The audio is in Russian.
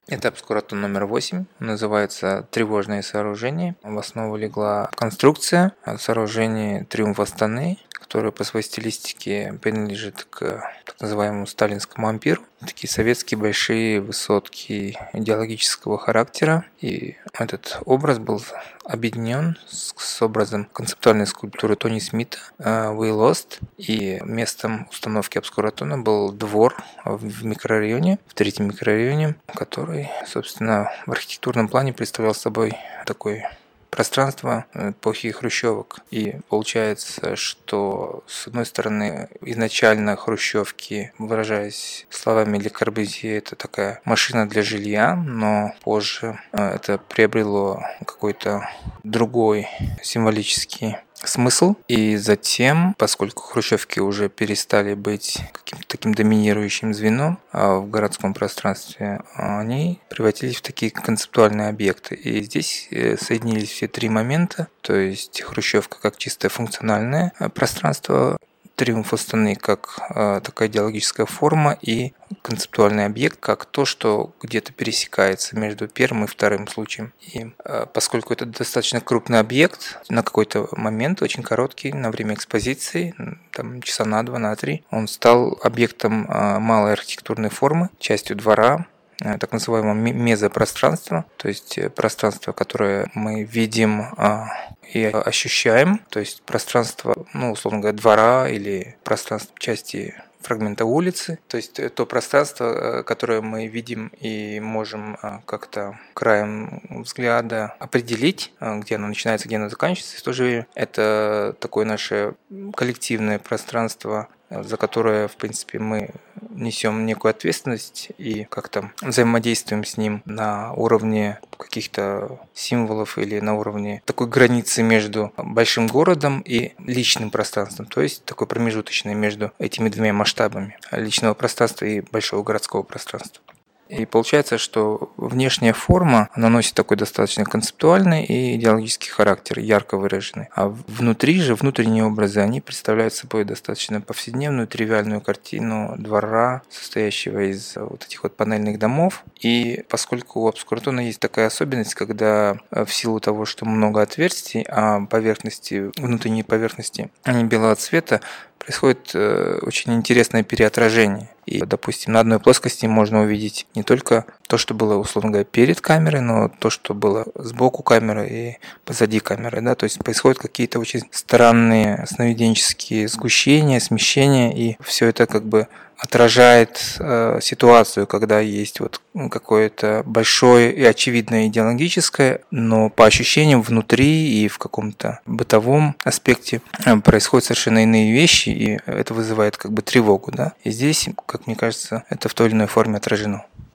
Это обскуратон номер 8, называется «Тревожное сооружение». В основу легла конструкция сооружения «Триумф Астаны», которая по своей стилистике принадлежит к так называемому сталинскому ампиру. Такие советские большие высотки идеологического характера. И этот образ был объединен с образом концептуальной скульптуры Тони Смита «We Lost». И местом установки обскуратона был двор в микрорайоне, в третьем микрорайоне, который, собственно, в архитектурном плане представлял собой такой пространство эпохи хрущевок. И получается, что с одной стороны изначально хрущевки, выражаясь словами Ле Корбюзье, это такая машина для жилья, но позже это приобрело какой-то другой символический смысл. И затем, поскольку хрущевки уже перестали быть каким-то таким доминирующим звеном в городском пространстве, они превратились в такие концептуальные объекты. И здесь соединились все три момента, то есть хрущевка как чисто функциональное пространство, Триумф Астаны как такая идеологическая форма и концептуальный объект как то, что где-то пересекается между первым и вторым случаем. И поскольку это достаточно крупный объект, на какой-то момент, очень короткий, на время экспозиции, там часа на 2, на 3, он стал объектом малой архитектурной формы, частью двора, так называемого мезопространства, то есть пространство, которое мы видим и ощущаем, то есть пространство, условно говоря, двора или пространство части фрагмента улицы, то есть то пространство, которое мы видим и можем как-то краем взгляда определить, где оно начинается, где оно заканчивается. В то же время это такое наше коллективное пространство, за которое, в принципе, мы несем некую ответственность и как-то взаимодействуем с ним на уровне каких-то символов или на уровне такой границы между большим городом и личным пространством, то есть такой промежуточный между этими двумя масштабами личного пространства и большого городского пространства. И получается, что внешняя форма, она носит такой достаточно концептуальный и идеологический характер, ярко выраженный. А внутри же, внутренние образы, они представляют собой достаточно повседневную, тривиальную картину двора, состоящего из вот этих вот панельных домов. И поскольку у обскуратона есть такая особенность, когда в силу того, что много отверстий, а поверхности, внутренние поверхности, они белого цвета, происходит очень интересное переотражение. И, допустим, на одной плоскости можно увидеть не только то, что было, условно говоря, перед камерой, но то, что было сбоку камеры и позади камеры. Да? То есть происходят какие-то очень странные сновиденческие сгущения, смещения, и все это как бы отражает ситуацию, когда есть вот какое-то большое и очевидное идеологическое, но по ощущениям внутри и в каком-то бытовом аспекте происходят совершенно иные вещи, и это вызывает как бы тревогу. Да? И здесь, как мне кажется, это в той или иной форме отражено.